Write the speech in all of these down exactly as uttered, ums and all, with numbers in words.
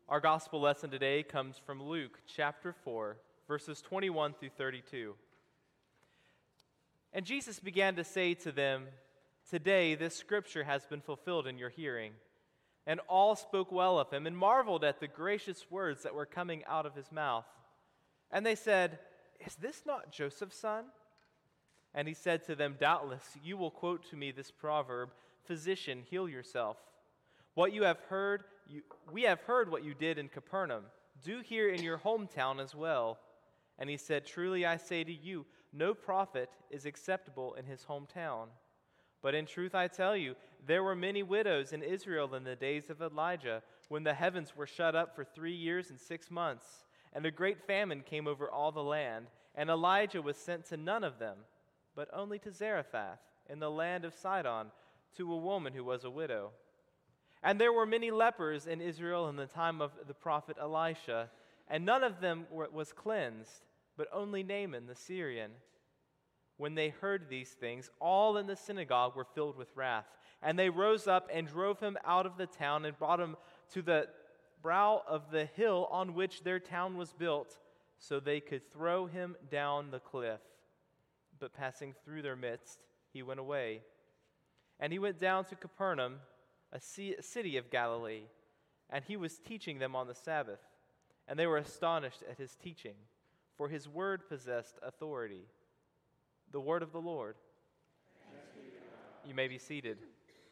Our gospel lesson today comes from Luke chapter four, verses twenty-one through thirty-two. And Jesus began to say to them, "Today this scripture has been fulfilled in your hearing." And all spoke well of him and marveled at the gracious words that were coming out of his mouth. And they said, "Is this not Joseph's son?" And he said to them, "Doubtless you will quote to me this proverb, 'Physician, heal yourself. What you have heard, you, we have heard what you did in Capernaum. Do here in your hometown as well." And he said, "Truly I say to you, no prophet is acceptable in his hometown. But in truth I tell you, there were many widows in Israel in the days of Elijah, when the heavens were shut up for three years and six months, and a great famine came over all the land, and Elijah was sent to none of them, but only to Zarephath in the land of Sidon, to a woman who was a widow. And there were many lepers in Israel in the time of the prophet Elisha, and none of them was cleansed, but only Naaman the Syrian. When they heard these things, all in the synagogue were filled with wrath, and they rose up and drove him out of the town and brought him to the brow of the hill on which their town was built, so they could throw him down the cliff. But passing through their midst, he went away. And he went down to Capernaum, a city of Galilee, and he was teaching them on the Sabbath. And they were astonished at his teaching, for his word possessed authority. The word of the Lord. Thanks be to God. You may be seated.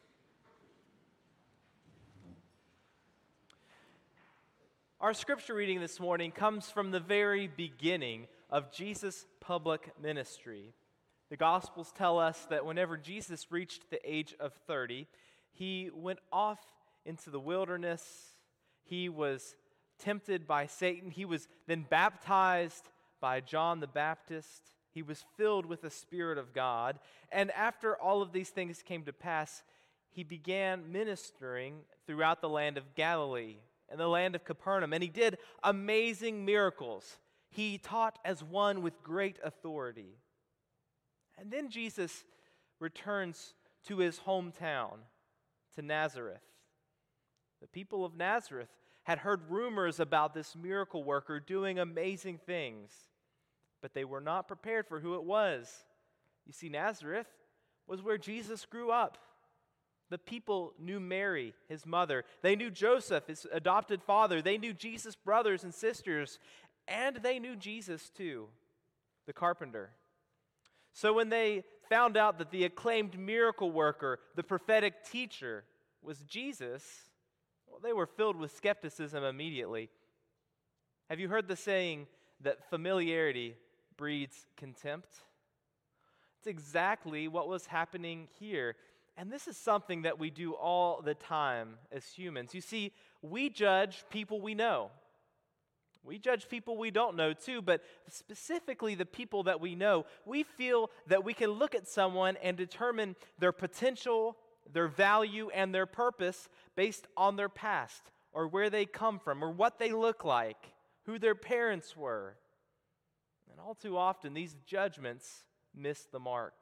Our scripture reading this morning comes from the very beginning of Jesus' public ministry. The Gospels tell us that whenever Jesus reached the age of thirty, he went off into the wilderness. He was tempted by Satan. He was then baptized by John the Baptist. He was filled with the Spirit of God. And after all of these things came to pass, he began ministering throughout the land of Galilee and the land of Capernaum. And he did amazing miracles. He taught as one with great authority. And then Jesus returns to his hometown, to Nazareth. The people of Nazareth had heard rumors about this miracle worker doing amazing things, but they were not prepared for who it was. You see, Nazareth was where Jesus grew up. The people knew Mary, his mother. They knew Joseph, his adopted father. They knew Jesus' brothers and sisters, and they knew Jesus too, the carpenter. So when they found out that the acclaimed miracle worker, the prophetic teacher, was Jesus, well, they were filled with skepticism immediately. Have you heard the saying that familiarity breeds contempt? It's exactly what was happening here. And this is something that we do all the time as humans. You see, we judge people we know. We judge people we don't know too, but specifically the people that we know. We feel that we can look at someone and determine their potential, their value, and their purpose based on their past, or where they come from, or what they look like, who their parents were. And all too often, these judgments miss the mark.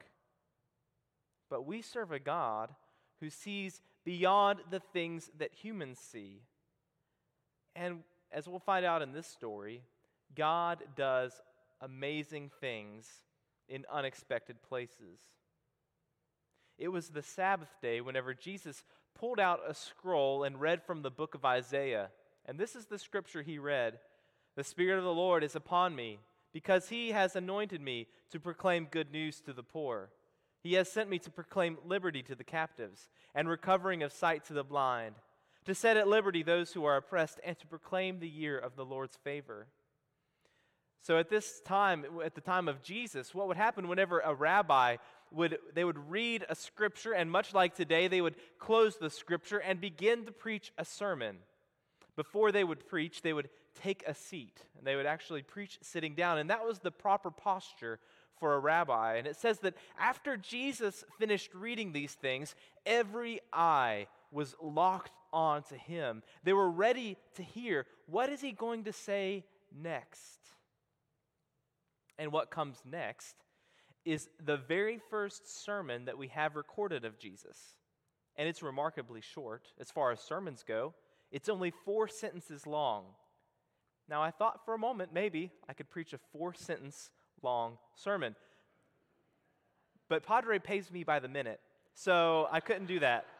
But we serve a God who sees beyond the things that humans see. And as we'll find out in this story, God does amazing things in unexpected places. It was the Sabbath day whenever Jesus pulled out a scroll and read from the book of Isaiah. And this is the scripture he read. "The Spirit of the Lord is upon me, because he has anointed me to proclaim good news to the poor. He has sent me to proclaim liberty to the captives and recovering of sight to the blind, to set at liberty those who are oppressed, and to proclaim the year of the Lord's favor." So at this time, at the time of Jesus, what would happen whenever a rabbi would, they would read a scripture, and much like today, they would close the scripture and begin to preach a sermon. Before they would preach, they would take a seat, and they would actually preach sitting down, and that was the proper posture for a rabbi. And it says that after Jesus finished reading these things, every eye was locked on to him. They were ready to hear, what is he going to say next? And what comes next is the very first sermon that we have recorded of Jesus. And it's remarkably short as far as sermons go. It's only four sentences long. Now, I thought for a moment maybe I could preach a four-sentence long sermon. But Padre pays me by the minute, so I couldn't do that.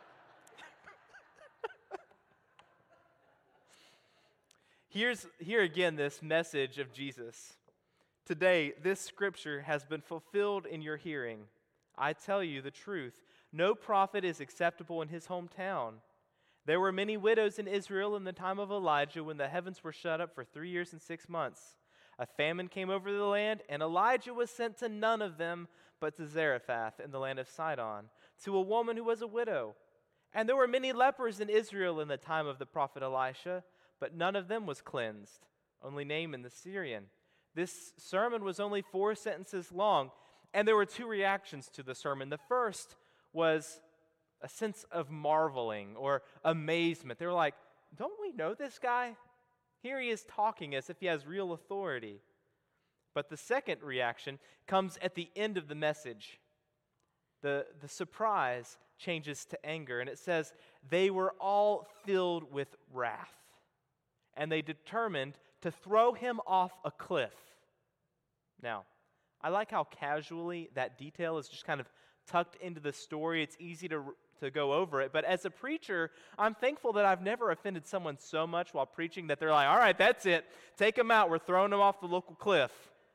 Here's here again this message of Jesus. Today, this scripture has been fulfilled in your hearing. I tell you the truth. No prophet is acceptable in his hometown. There were many widows in Israel in the time of Elijah when the heavens were shut up for three years and six months. A famine came over the land, and Elijah was sent to none of them but to Zarephath in the land of Sidon, to a woman who was a widow. And there were many lepers in Israel in the time of the prophet Elisha, but none of them was cleansed, only Naaman the Syrian. This sermon was only four sentences long, and there were two reactions to the sermon. The first was a sense of marveling or amazement. They were like, don't we know this guy? Here he is talking as if he has real authority. But the second reaction comes at the end of the message. The, the surprise changes to anger, and it says, they were all filled with wrath, and they determined to throw him off a cliff. Now, I like how casually that detail is just kind of tucked into the story. It's easy to to go over it. But as a preacher, I'm thankful that I've never offended someone so much while preaching that they're like, all right, that's it. Take him out. We're throwing him off the local cliff.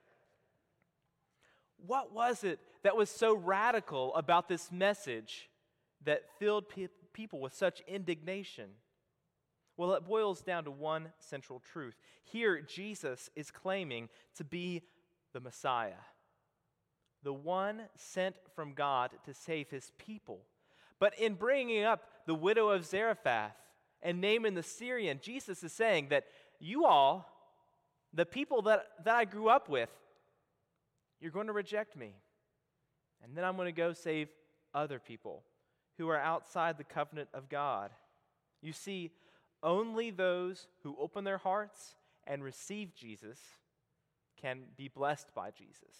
What was it that was so radical about this message that filled pe- people with such indignation? Well, it boils down to one central truth. Here, Jesus is claiming to be the Messiah, the one sent from God to save his people. But in bringing up the widow of Zarephath and Naaman the Syrian, Jesus is saying that you all, the people that, that I grew up with, you're going to reject me. And then I'm going to go save other people who are outside the covenant of God. You see, only those who open their hearts and receive Jesus can be blessed by Jesus.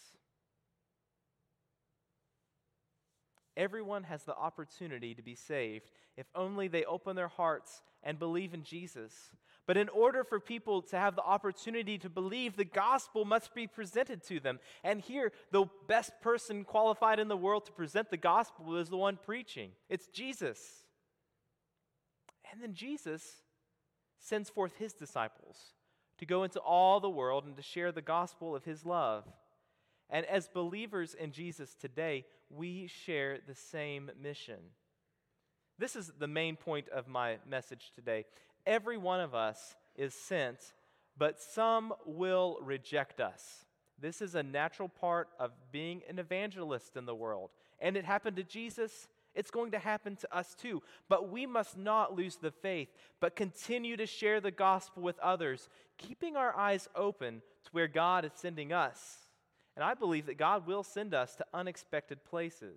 Everyone has the opportunity to be saved if only they open their hearts and believe in Jesus. But in order for people to have the opportunity to believe, the gospel must be presented to them. And here, the best person qualified in the world to present the gospel is the one preaching. It's Jesus. And then Jesus sends forth his disciples to go into all the world and to share the gospel of his love. And as believers in Jesus today, we share the same mission. This is the main point of my message today. Every one of us is sent, but some will reject us. This is a natural part of being an evangelist in the world. And it happened to Jesus. It's going to happen to us too. But we must not lose the faith, but continue to share the gospel with others, keeping our eyes open to where God is sending us. And I believe that God will send us to unexpected places.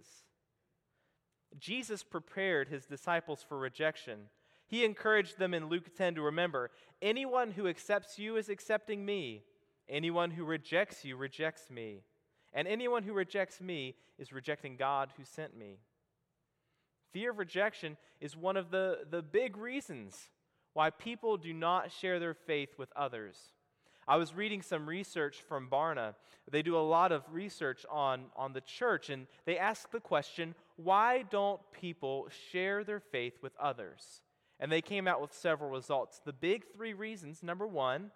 Jesus prepared his disciples for rejection. He encouraged them in Luke ten to remember, anyone who accepts you is accepting me. Anyone who rejects you rejects me. And anyone who rejects me is rejecting God who sent me. Fear of rejection is one of the, the big reasons why people do not share their faith with others. I was reading some research from Barna. They do a lot of research on, on the church, and they ask the question, why don't people share their faith with others? And they came out with several results. The big three reasons, number one,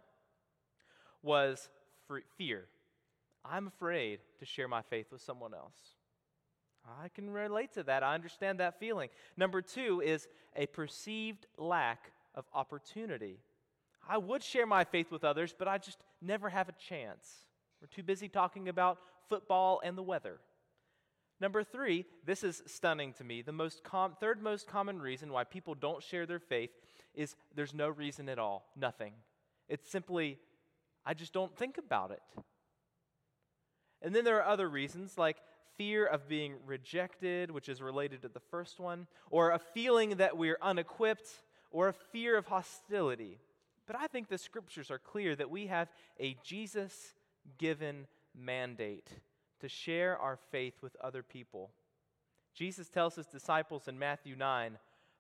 was fear. I'm afraid to share my faith with someone else. I can relate to that. I understand that feeling. Number two is a perceived lack of opportunity. I would share my faith with others, but I just never have a chance. We're too busy talking about football and the weather. Number three, this is stunning to me. The most com- third most common reason why people don't share their faith is there's no reason at all, nothing. It's simply, I just don't think about it. And then there are other reasons like fear of being rejected, which is related to the first one, or a feeling that we're unequipped, or a fear of hostility. But I think the scriptures are clear that we have a Jesus-given mandate to share our faith with other people. Jesus tells his disciples in Matthew nine,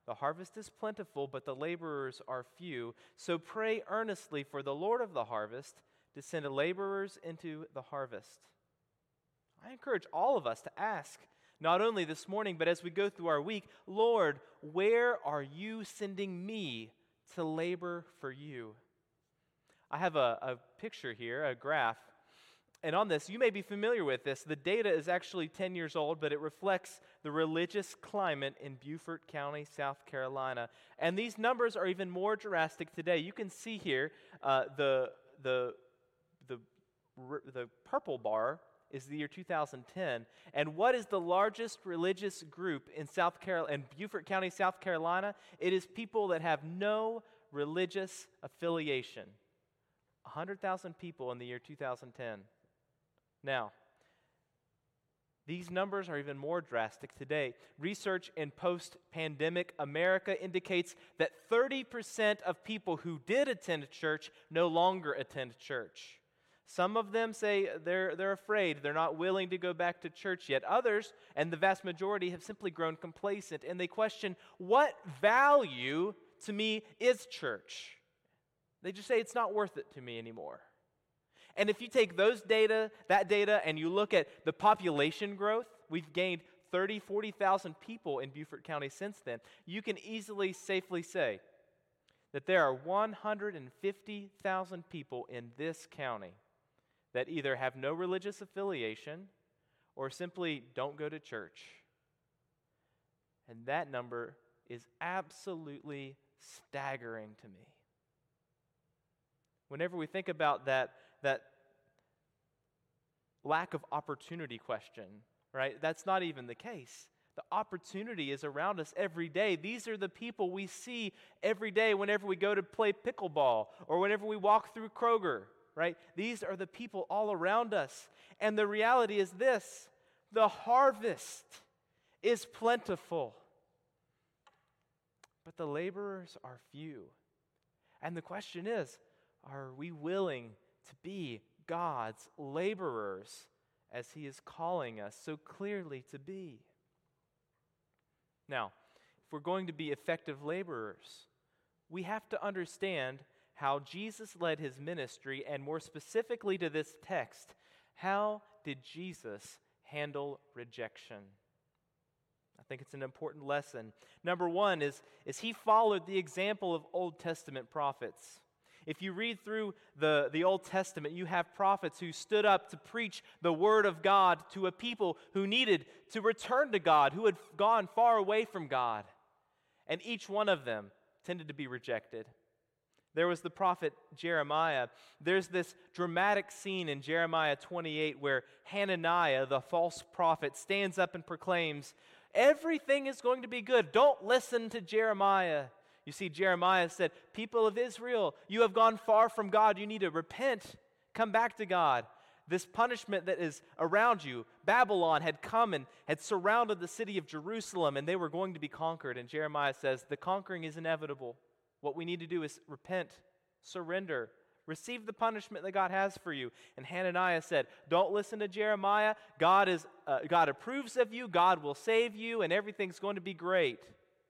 The harvest is plentiful, but the laborers are few. So pray earnestly for the Lord of the harvest to send laborers into the harvest." I encourage all of us to ask, not only this morning, but as we go through our week, "Lord, where are you sending me to labor for you?" I have a, a picture here, a graph. And on this, you may be familiar with this. The data is actually ten years old, but it reflects the religious climate in Beaufort County, South Carolina. And these numbers are even more drastic today. You can see here uh, the, the, the, the purple bar is the year two thousand ten. And what is the largest religious group in South Carolina, in Beaufort County, South Carolina? It is people that have no religious affiliation. one hundred thousand people in the year two thousand ten. Now, these numbers are even more drastic today. Research in post-pandemic America indicates that thirty percent of people who did attend church no longer attend church. Some of them say they're, they're afraid, they're not willing to go back to church yet. Others, and the vast majority, have simply grown complacent, and they question, what value to me is church? They just say it's not worth it to me anymore. And if you take those data, that data, and you look at the population growth, we've gained thirty, forty thousand people in Beaufort County since then, you can easily, safely say that there are one hundred fifty thousand people in this county that either have no religious affiliation or simply don't go to church. And that number is absolutely staggering to me. Whenever we think about that, that lack of opportunity question, right? That's not even the case. The opportunity is around us every day. These are the people we see every day whenever we go to play pickleball or whenever we walk through Kroger, right? These are the people all around us. And the reality is this: the harvest is plentiful, but the laborers are few. And the question is, are we willing to be God's laborers as He is calling us so clearly to be? Now, if we're going to be effective laborers, we have to understand how Jesus led His ministry, and more specifically to this text, how did Jesus handle rejection? I think it's an important lesson. Number one is, is He followed the example of Old Testament prophets. If you read through the, the Old Testament, you have prophets who stood up to preach the Word of God to a people who needed to return to God, who had gone far away from God. And each one of them tended to be rejected. There was the prophet Jeremiah. There's this dramatic scene in Jeremiah twenty-eight where Hananiah, the false prophet, stands up and proclaims, "Everything is going to be good. Don't listen to Jeremiah." You see, Jeremiah said, "People of Israel, you have gone far from God. You need to repent. Come back to God. This punishment that is around you, Babylon had come and had surrounded the city of Jerusalem, and they were going to be conquered." And Jeremiah says, the conquering is inevitable. What we need to do is repent, surrender, receive the punishment that God has for you. And Hananiah said, "Don't listen to Jeremiah. God is uh, God approves of you. God will save you, and everything's going to be great."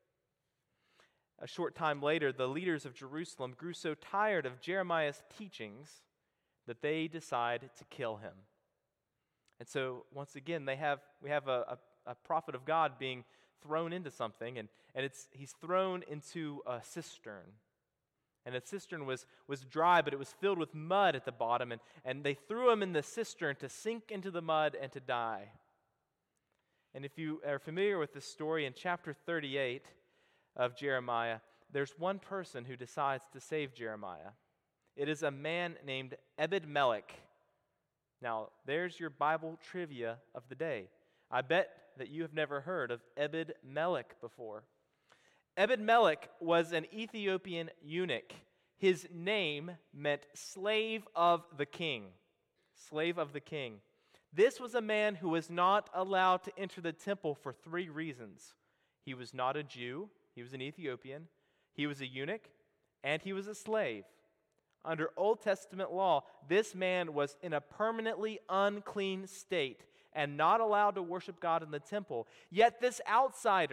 A short time later, the leaders of Jerusalem grew so tired of Jeremiah's teachings that they decide to kill him. And so, once again, they have we have a, a, a prophet of God being thrown into something, and, and it's he's thrown into a cistern. And the cistern was, was dry, but it was filled with mud at the bottom, and, and they threw him in the cistern to sink into the mud and to die. And if you are familiar with this story, in chapter thirty-eight of Jeremiah, there's one person who decides to save Jeremiah. It is a man named Ebed-Melech. Now, there's your Bible trivia of the day. I bet that you have never heard of Ebed-Melech before. Ebed-Melech was an Ethiopian eunuch. His name meant slave of the king. Slave of the king. This was a man who was not allowed to enter the temple for three reasons. He was not a Jew. He was an Ethiopian, he was a eunuch, and he was a slave. Under Old Testament law, this man was in a permanently unclean state and not allowed to worship God in the temple. Yet this outsider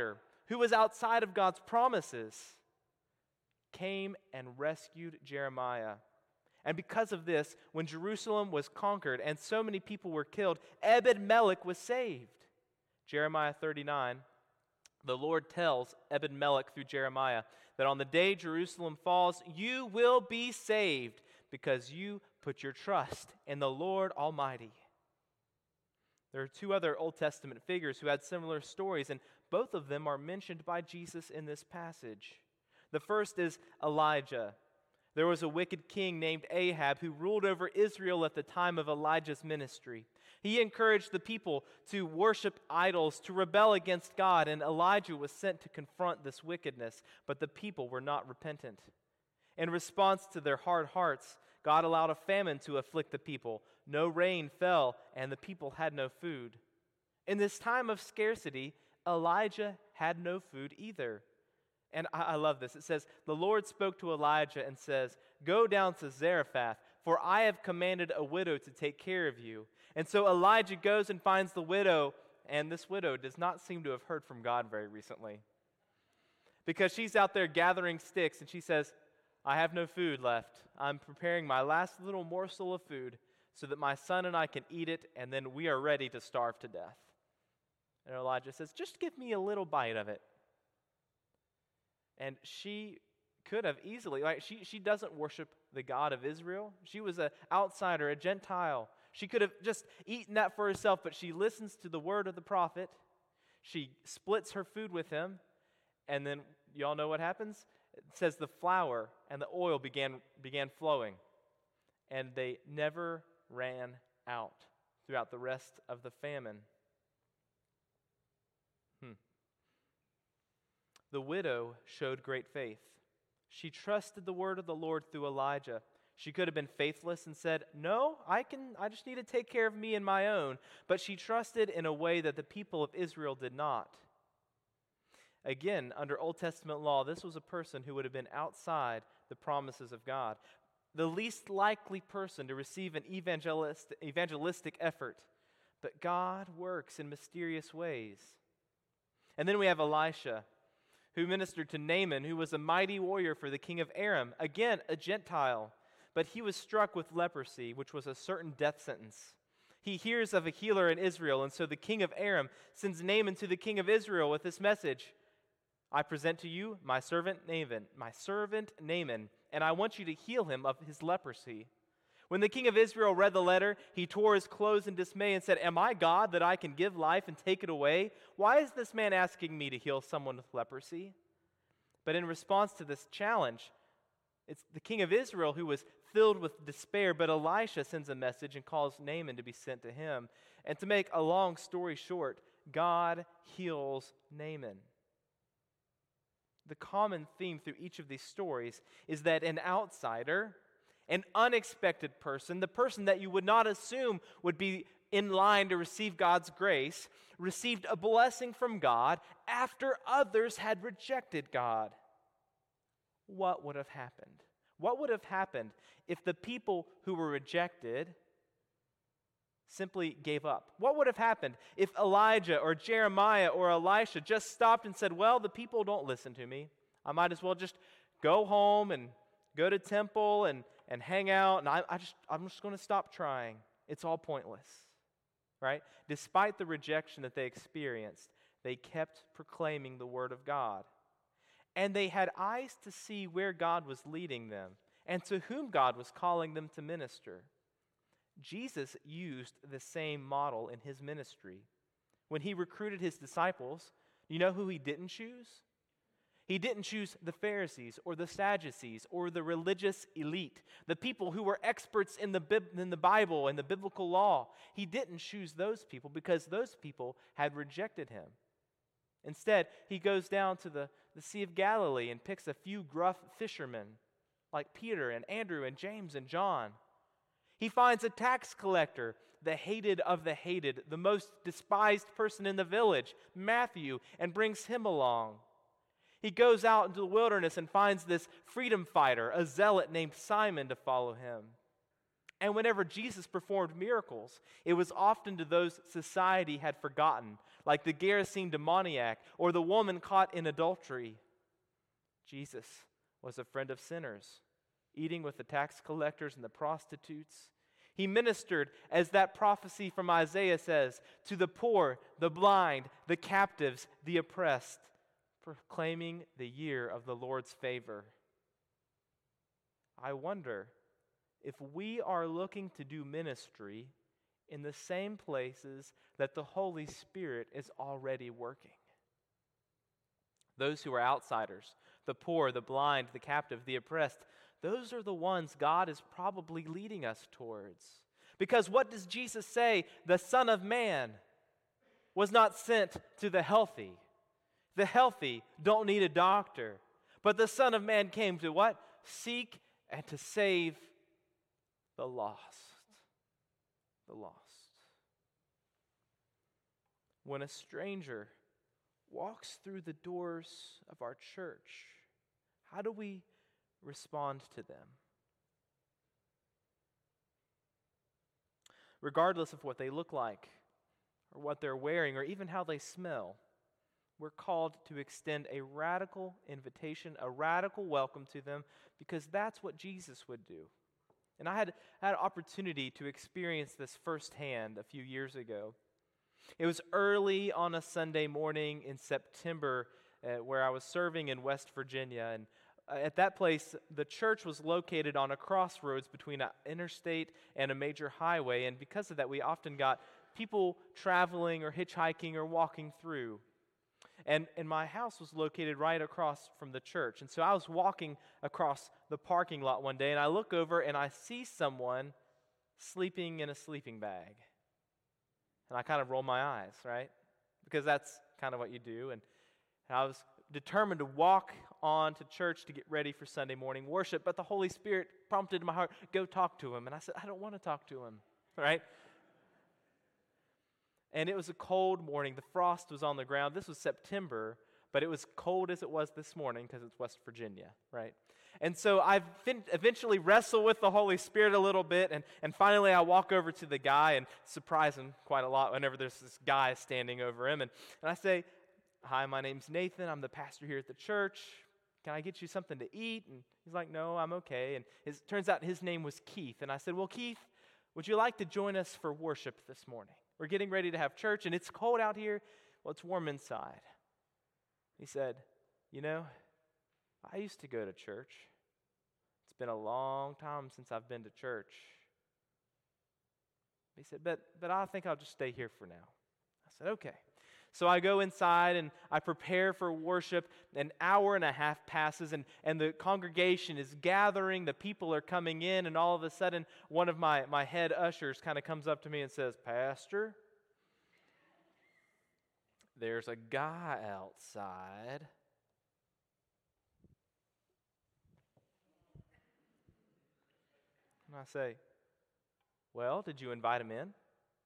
who was outside of God's promises, came and rescued Jeremiah. And because of this, when Jerusalem was conquered and so many people were killed, Ebed-Melech was saved. Jeremiah thirty-nine, the Lord tells Ebed-Melech through Jeremiah that on the day Jerusalem falls, you will be saved because you put your trust in the Lord Almighty. There are two other Old Testament figures who had similar stories, and both of them are mentioned by Jesus in this passage. The first is Elijah. There was a wicked king named Ahab who ruled over Israel at the time of Elijah's ministry. He encouraged the people to worship idols, to rebel against God, and Elijah was sent to confront this wickedness, but the people were not repentant. In response to their hard hearts, God allowed a famine to afflict the people. No rain fell, and the people had no food. In this time of scarcity, Elijah had no food either. And I, I love this. It says, the Lord spoke to Elijah and says, go down to Zarephath, for I have commanded a widow to take care of you. And so Elijah goes and finds the widow, and this widow does not seem to have heard from God very recently. Because she's out there gathering sticks, and she says, I have no food left. I'm preparing my last little morsel of food so that my son and I can eat it, and then we are ready to starve to death. And Elijah says, just give me a little bite of it. And she could have easily, like she, she doesn't worship the God of Israel. She was an outsider, a Gentile. She could have just eaten that for herself, but she listens to the word of the prophet. She splits her food with him, and then y'all know what happens? It says the flour and the oil began, began flowing, and they never ran out throughout the rest of the famine. Hmm. The widow showed great faith. She trusted the word of the Lord through Elijah. She could have been faithless and said, no, I can. I just need to take care of me and my own. But she trusted in a way that the people of Israel did not. Again, under Old Testament law, this was a person who would have been outside the promises of God. The least likely person to receive an evangelist, evangelistic effort. But God works in mysterious ways. And then we have Elisha, who ministered to Naaman, who was a mighty warrior for the king of Aram, again, a Gentile. But he was struck with leprosy, which was a certain death sentence. He hears of a healer in Israel, and so the king of Aram sends Naaman to the king of Israel with this message. I present to you my servant Naaman, my servant Naaman, and I want you to heal him of his leprosy. When the king of Israel read the letter, he tore his clothes in dismay and said, am I God that I can give life and take it away? Why is this man asking me to heal someone with leprosy? But in response to this challenge, it's the king of Israel who was filled with despair, but Elisha sends a message and calls Naaman to be sent to him. And to make a long story short, God heals Naaman. The common theme through each of these stories is that an outsider, an unexpected person, the person that you would not assume would be in line to receive God's grace, received a blessing from God after others had rejected God. What would have happened? What would have happened if the people who were rejected simply gave up? What would have happened if Elijah or Jeremiah or Elisha just stopped and said, well, the people don't listen to me. I might as well just go home and go to temple and, and hang out, and I, I just, I'm just going to stop trying. It's all pointless, right? Despite the rejection that they experienced, they kept proclaiming the word of God. And they had eyes to see where God was leading them and to whom God was calling them to minister. Jesus used the same model in his ministry. When he recruited his disciples, you know who he didn't choose? He didn't choose the Pharisees or the Sadducees or the religious elite, the people who were experts in the, in the Bible and the biblical law. He didn't choose those people because those people had rejected him. Instead, he goes down to the, the Sea of Galilee and picks a few gruff fishermen like Peter and Andrew and James and John. He finds a tax collector, the hated of the hated, the most despised person in the village, Matthew, and brings him along. He goes out into the wilderness and finds this freedom fighter, a zealot named Simon, to follow him. And whenever Jesus performed miracles, it was often to those society had forgotten, like the Gerasene demoniac or the woman caught in adultery. Jesus was a friend of sinners, eating with the tax collectors and the prostitutes. He ministered, as that prophecy from Isaiah says, to the poor, the blind, the captives, the oppressed, proclaiming the year of the Lord's favor. I wonder if we are looking to do ministry in the same places that the Holy Spirit is already working. Those who are outsiders, the poor, the blind, the captive, the oppressed, those are the ones God is probably leading us towards. Because what does Jesus say? The Son of Man was not sent to the healthy. The healthy don't need a doctor. But the Son of Man came to what? Seek and to save the lost. The lost. When a stranger walks through the doors of our church, how do we respond to them? Regardless of what they look like, or what they're wearing, or even how they smell, we're called to extend a radical invitation, a radical welcome to them, because that's what Jesus would do. And I had, had an opportunity to experience this firsthand a few years ago. It was early on a Sunday morning in September uh, where I was serving in West Virginia. And uh, at that place, the church was located on a crossroads between an interstate and a major highway. And because of that, we often got people traveling or hitchhiking or walking through. And, and my house was located right across from the church. And so I was walking across the parking lot one day, and I look over and I see someone sleeping in a sleeping bag. And I kind of roll my eyes, right? Because that's kind of what you do. And, and I was determined to walk on to church to get ready for Sunday morning worship, but the Holy Spirit prompted in my heart, go talk to him. And I said, I don't want to talk to him, right? And it was a cold morning. The frost was on the ground. This was September, but it was cold as it was this morning because it's West Virginia, right? And so I fin- eventually wrestle with the Holy Spirit a little bit, and, and finally I walk over to the guy and surprise him quite a lot whenever there's this guy standing over him. And, and I say, hi, my name's Nathan. I'm the pastor here at the church. Can I get you something to eat? And he's like, no, I'm okay. And it turns out his name was Keith. And I said, well, Keith, would you like to join us for worship this morning? We're getting ready to have church, and it's cold out here. Well, it's warm inside. He said, you know, I used to go to church. It's been a long time since I've been to church. He said, but, but I think I'll just stay here for now. I said, okay. So I go inside and I prepare for worship. An hour and a half passes, and, and the congregation is gathering. The people are coming in, and all of a sudden, one of my, my head ushers kind of comes up to me and says, Pastor, there's a guy outside. And I say, well, did you invite him in?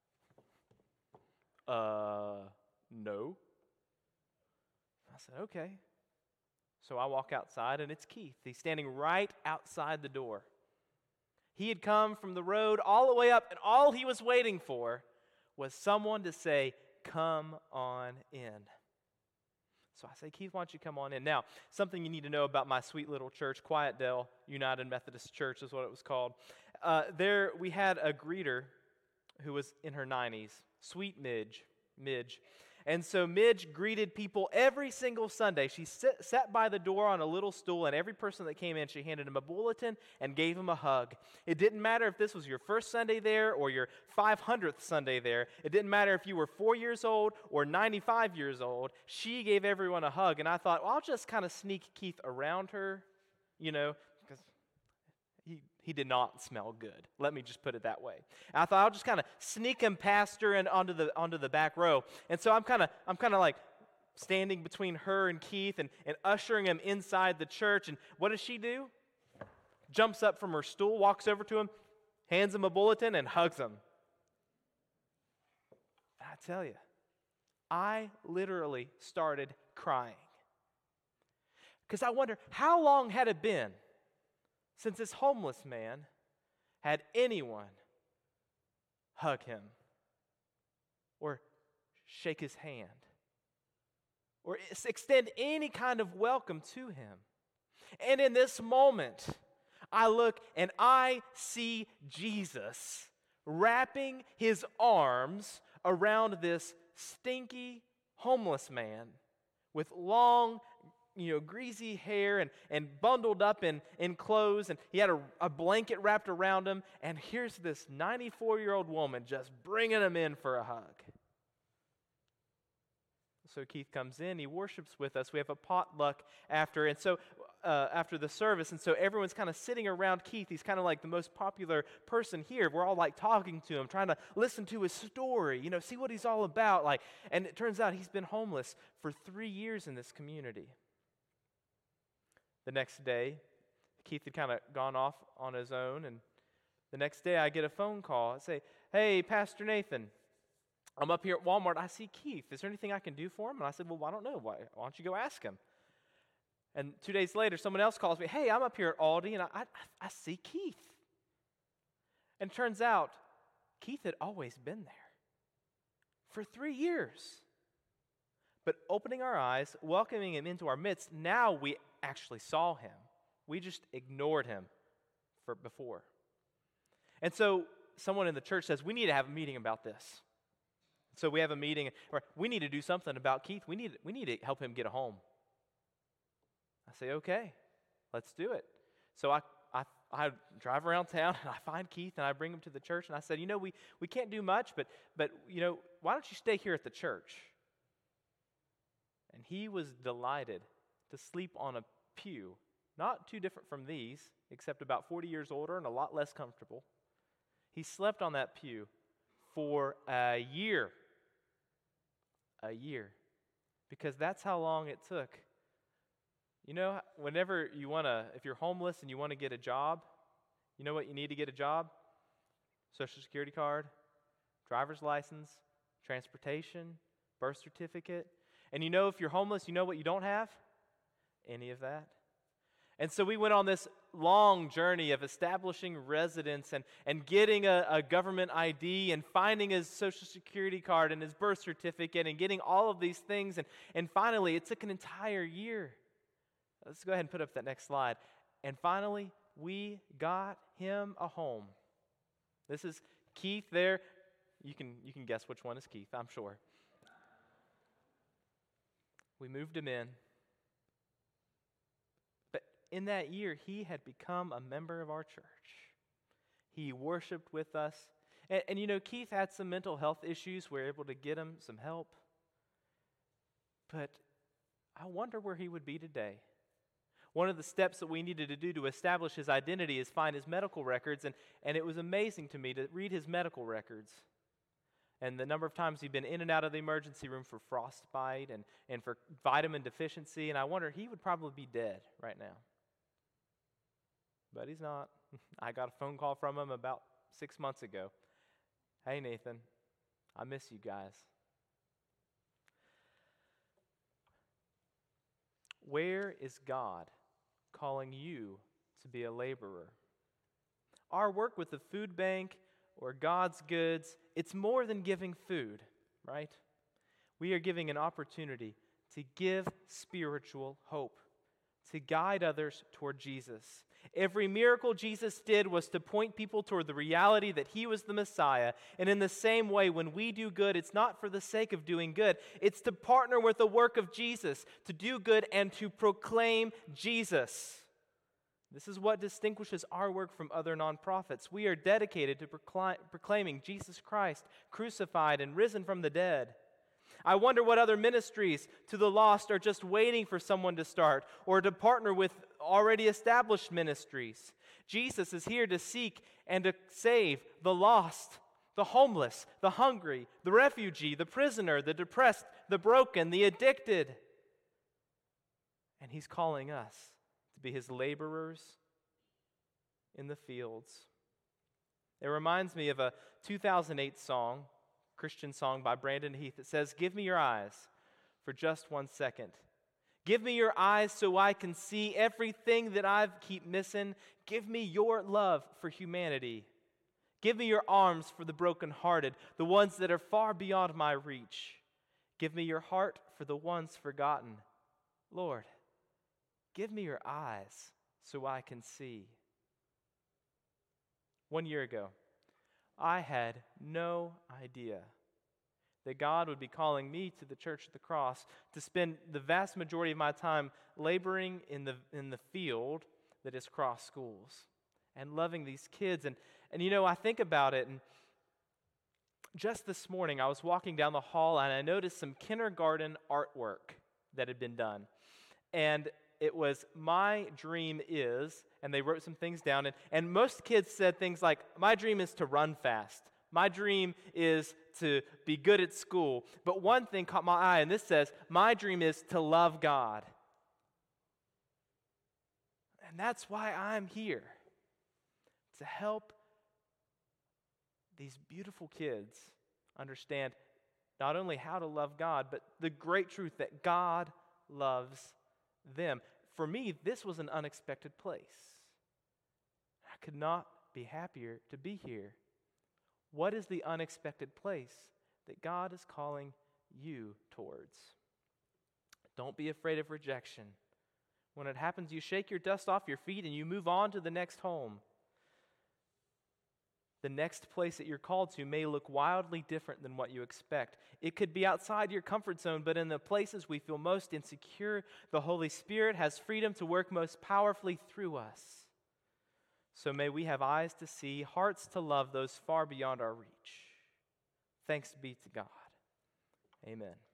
Uh, no. I said, okay. So I walk outside, and it's Keith. He's standing right outside the door. He had come from the road all the way up, and all he was waiting for was someone to say, come on in. So I say, Keith, why don't you come on in? Now, something you need to know about my sweet little church, Quietdale United Methodist Church is what it was called. Uh, there we had a greeter who was in her nineties, sweet Midge, Midge. And so Midge greeted people every single Sunday. She sit, sat by the door on a little stool, and every person that came in, she handed him a bulletin and gave him a hug. It didn't matter if this was your first Sunday there or your five hundredth Sunday there. It didn't matter if you were four years old or ninety-five years old. She gave everyone a hug, and I thought, well, I'll just kind of sneak Keith around her, you know, because he, he did not smell good. Let me just put it that way. And I thought I'll just kind of sneak him past her and onto the onto the back row. And so I'm kind of I'm kind of like standing between her and Keith and, and ushering him inside the church. And what does she do? Jumps up from her stool, walks over to him, hands him a bulletin, and hugs him. I tell you, I literally started crying. Because I wonder, how long had it been since this homeless man had anyone hug him or shake his hand or extend any kind of welcome to him. And in this moment, I look and I see Jesus wrapping his arms around this stinky homeless man with long, you know, greasy hair and, and bundled up in, in clothes, and he had a, a blanket wrapped around him, and here's this ninety-four-year-old woman just bringing him in for a hug. So Keith comes in, he worships with us. We have a potluck after, and so uh, after the service, and so everyone's kind of sitting around Keith. He's kind of like the most popular person here. We're all like talking to him, trying to listen to his story, you know, see what he's all about. Like, and it turns out he's been homeless for three years in this community. The next day, Keith had kind of gone off on his own, and the next day I get a phone call. I say, "Hey, Pastor Nathan, I'm up here at Walmart. I see Keith. Is there anything I can do for him?" And I said, "Well, I don't know. Why, why don't you go ask him?" And two days later, someone else calls me, "Hey, I'm up here at Aldi, and I, I, I see Keith." And it turns out, Keith had always been there for three years. But opening our eyes, welcoming him into our midst, now we actually saw him. We just ignored him for before. And so someone in the church says, "We need to have a meeting about this." So we have a meeting, or we need to do something about Keith. We need, we need to help him get a home. I say, "Okay, let's do it." So I, I, I drive around town, and I find Keith, and I bring him to the church, and I said, "You know, we, we can't do much, but, but, you know, why don't you stay here at the church?" And he was delighted to sleep on a pew, not too different from these, except about forty years older and a lot less comfortable. He slept on that pew for a year. A year. Because that's how long it took. You know, whenever you want to, if you're homeless and you want to get a job, you know what you need to get a job? Social Security card, driver's license, transportation, birth certificate. And you know, if you're homeless, you know what you don't have? Any of that. And so we went on this long journey of establishing residence and, and getting a, a government I D and finding his Social Security card and his birth certificate and getting all of these things. And, and finally, it took an entire year. Let's go ahead and put up that next slide. And finally, we got him a home. This is Keith there. You can, you can guess which one is Keith, I'm sure. We moved him in. But in that year, he had become a member of our church. He worshiped with us. And, and you know, Keith had some mental health issues. We were able to get him some help. But I wonder where he would be today. One of the steps that we needed to do to establish his identity is find his medical records. And, and it was amazing to me to read his medical records. And the number of times he'd been in and out of the emergency room for frostbite and, and for vitamin deficiency. And I wonder, he would probably be dead right now. But he's not. I got a phone call from him about six months ago. "Hey, Nathan, I miss you guys." Where is God calling you to be a laborer? Our work with the food bank or God's goods, it's more than giving food, right? We are giving an opportunity to give spiritual hope, to guide others toward Jesus. Every miracle Jesus did was to point people toward the reality that he was the Messiah. And in the same way, when we do good, it's not for the sake of doing good. It's to partner with the work of Jesus, to do good and to proclaim Jesus. This is what distinguishes our work from other nonprofits. We are dedicated to procl- proclaiming Jesus Christ, crucified and risen from the dead. I wonder what other ministries to the lost are just waiting for someone to start or to partner with already established ministries. Jesus is here to seek and to save the lost, the homeless, the hungry, the refugee, the prisoner, the depressed, the broken, the addicted. And he's calling us to be his laborers in the fields. It reminds me of a two thousand eight song, Christian song by Brandon Heath. It says, "Give me your eyes for just one second. Give me your eyes so I can see everything that I keep missing. Give me your love for humanity. Give me your arms for the brokenhearted, the ones that are far beyond my reach. Give me your heart for the ones forgotten. Lord, give me your eyes so I can see. One year ago, I had no idea that God would be calling me to the Church of the Cross to spend the vast majority of my time laboring in the in the field that is Cross Schools and loving these kids. And, and you know, I think about it, and just this morning I was walking down the hall and I noticed some kindergarten artwork that had been done. And it was, "My dream is," and they wrote some things down, and, and most kids said things like, "My dream is to run fast. My dream is to be good at school." But one thing caught my eye, and this says, "My dream is to love God." And that's why I'm here, to help these beautiful kids understand not only how to love God, but the great truth that God loves them. For me, this was an unexpected place. I could not be happier to be here. What is the unexpected place that God is calling you towards? Don't be afraid of rejection. When it happens, you shake your dust off your feet and you move on to the next home. The next place that you're called to may look wildly different than what you expect. It could be outside your comfort zone, but in the places we feel most insecure, the Holy Spirit has freedom to work most powerfully through us. So may we have eyes to see, hearts to love those far beyond our reach. Thanks be to God. Amen.